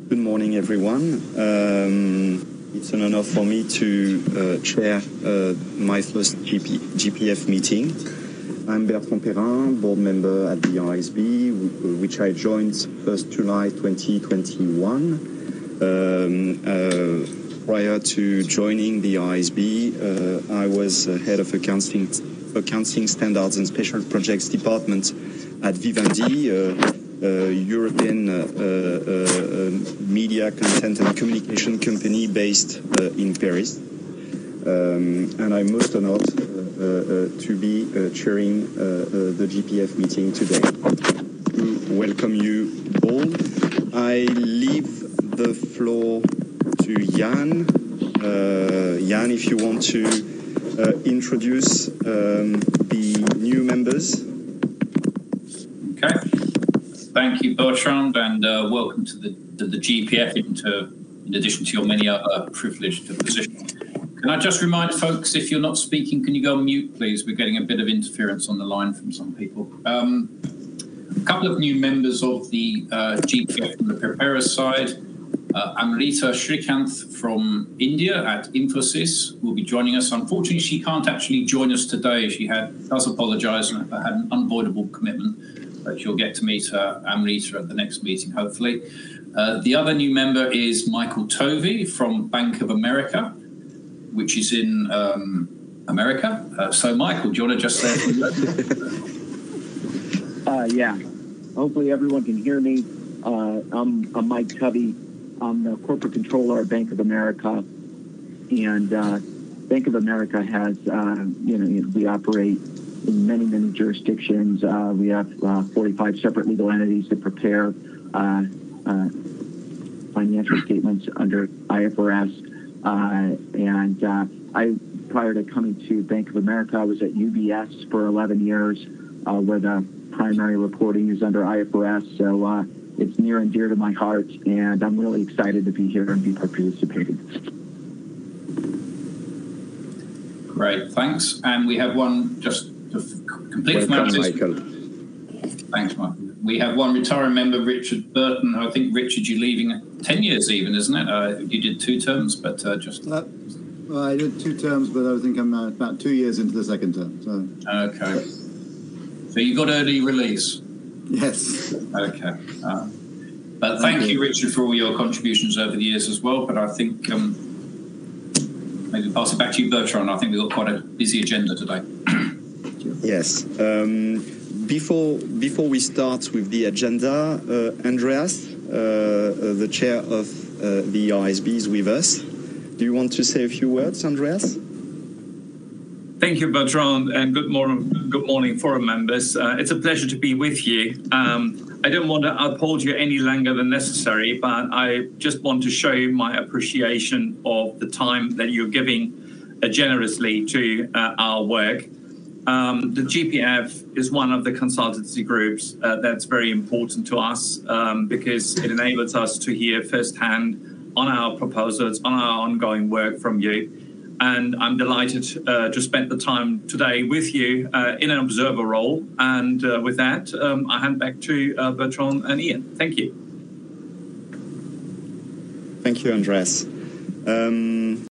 Good morning, everyone. It's an honor for me to chair my first GPF meeting. I'm Bertrand Perrin, board member at the RSB, which I joined 1st July 2021. Prior to joining the RSB, I was head of accounting standards and special projects department at Vivendi, European media content and communication company based in Paris. And I'm most honored to be chairing the GPF meeting today. To welcome you all, I leave the floor to Jan. Jan, if you want to introduce the new members. Okay. Thank you, Bertrand, and welcome to the GPF in addition to your many other privileged positions. Can I just remind folks, if you're not speaking, can you go on mute, please? We're getting a bit of interference on the line from some people. A couple of new members of the GPF from the preparers side. Amrita Srikanth from India at Infosys will be joining us. Unfortunately, she can't actually join us today. She does apologise and had an unavoidable commitment, but you'll get to meet Amrita at the next meeting, hopefully. The other new member is Michael Tovey from Bank of America, which is in America. So, Michael, do you want to just say hello? Yeah. Hopefully everyone can hear me. I'm Mike Tovey. I'm the corporate controller at Bank of America. And Bank of America has, we operate in many jurisdictions. We have 45 separate legal entities that prepare financial statements under IFRS. Prior to coming to Bank of America, I was at UBS for 11 years, where the primary reporting is under IFRS. So it's near and dear to my heart, and I'm really excited to be here and be participating. Great, thanks. And we have one just to complete formalities. Thanks, Michael. We have one retiring member, Richard Burton. I think, Richard, you're leaving 10 years even, isn't it? You did 2 terms, but just... Well, I did 2 terms, but I think I'm about 2 years into the second term. So. Okay. So you got early release? Yes. Okay. But thank you, Richard, for all your contributions over the years as well. But I think maybe pass it back to you, Bertrand. I think we've got quite a busy agenda today. Yes. Before we start with the agenda, Andreas, the chair of the RSB, is with us. Do you want to say a few words, Andreas? Thank you, Bertrand, and good morning, forum members. It's a pleasure to be with you. I don't want to uphold you any longer than necessary, but I just want to show my appreciation of the time that you're giving generously to our work. The GPF is one of the consultancy groups that's very important to us because it enables us to hear firsthand on our proposals, on our ongoing work from you. And I'm delighted to spend the time today with you in an observer role. And with that, I hand back to Bertrand and Ian. Thank you. Thank you, Andreas.